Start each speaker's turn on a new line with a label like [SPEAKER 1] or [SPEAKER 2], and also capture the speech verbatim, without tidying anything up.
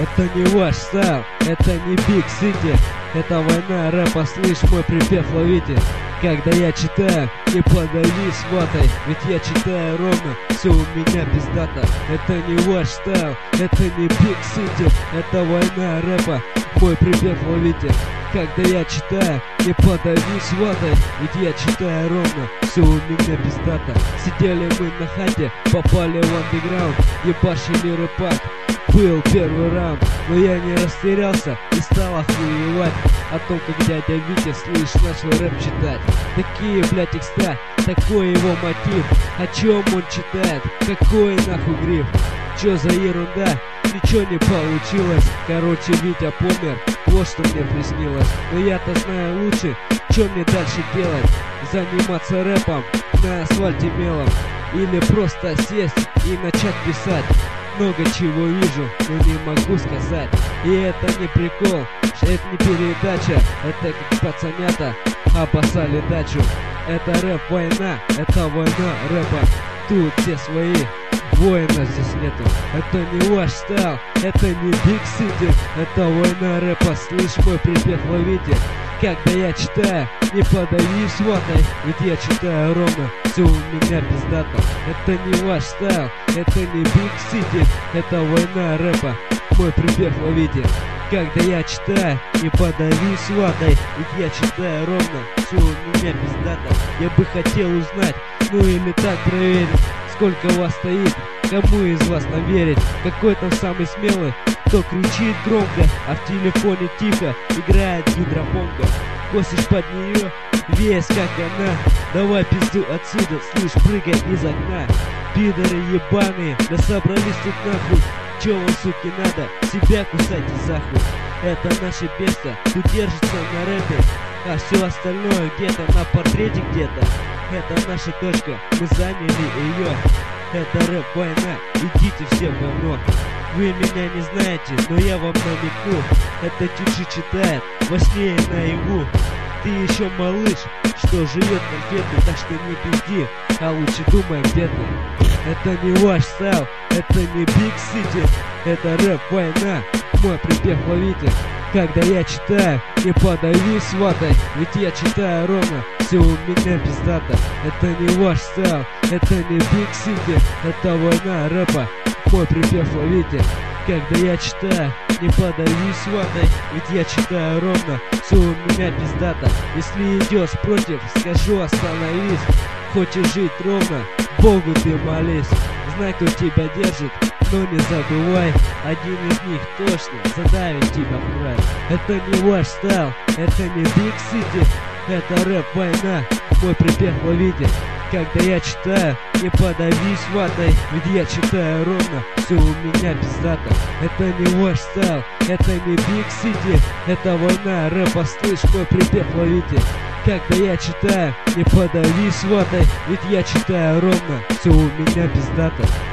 [SPEAKER 1] Это не ваш стайл, это не Big City, это война рэпа, слышь мой припев ловите. Когда я читаю, не подавись ватой, ведь я читаю ровно, все у меня пиздато. Это не ваш стайл, это не Big City, это война рэпа, мой припев ловите. Когда я читаю, не подавись ватой, ведь я читаю ровно, все у меня пиздато. Сидели мы на хате, попали в андеграунд, ебашили рэпак. Был первый раунд, но я не растерялся и стал охуевать о том, как дядя Витя, слышь, начал рэп читать. Такие, блядь, текста, такой его мотив. О чем он читает, какой нахуй гриф? Чё за ерунда, ничего не получилось. Короче, Витя помер, вот что мне приснилось. Но я-то знаю лучше, что мне дальше делать. Заниматься рэпом на асфальте мелом, или просто сесть и начать писать. Много чего вижу, но не могу сказать. И это не прикол, это не передача, это как пацанята обоссали дачу. Это рэп-война, это война рэпа. Тут все свои, воина здесь нету. Это не ваш стайл, это не Big City, это война рэпа, слышь мой припев ловите. Когда я читаю, не подавись ватой, ведь я читаю ровно, все у меня пиздато. Это не ваш стайл, это не Big City, это война рэпа, мой припев ловите. Когда я читаю, не подавись ватой, ведь я читаю ровно, все у меня пиздато. Я бы хотел узнать, ну или так проверить, сколько вас стоит, кому из вас нам верить. Какой там самый смелый, кто кричит громко, а в телефоне тихо играет гидропонка. Косишь под нее, весь как она, давай пизду отсюда, слышь, прыгай из окна. Пидоры ебаные, да собрались тут нахуй. Чё вам, суки, надо? Себя кусайте захуй. Это наше место, тут держится на рэпе, а все остальное где-то на портрете где-то. Это наша точка, мы заняли ее. Это рэп-война, идите все в говно. Вы меня не знаете, но я вам намекну. Это Тиджи читает во сне и наяву. Ты еще малыш, что жует конфеты, так что не пизди, а лучше думай, где ты. Это не ваш стайл, это не Big City, это рэп-война, мой припев ловите. Когда я читаю, не подавись ватой, ведь я читаю ровно, все у меня пиздато. Это не ваш стайл, это не Big City, это война рэпа, мой припев ловите. Когда я читаю, не подавись ватой, ведь я читаю ровно, все у меня пиздато. Если идешь против, скажу остановись. Хочешь жить ровно, Богу ты молись. Знай, кто тебя держит, но не забывай, один из них точно задавит тебя в край. Это не ваш стайл, это не Big City, это рэп-война, мой припев ловите. Когда я читаю, не подавись ватой, ведь я читаю ровно, все у меня пиздато. Это не ваш стайл, это не Big City, это война рэпа, слышь мой припев ловите. Когда я читаю, не подавись ватой, ведь я читаю ровно, все у меня пиздато.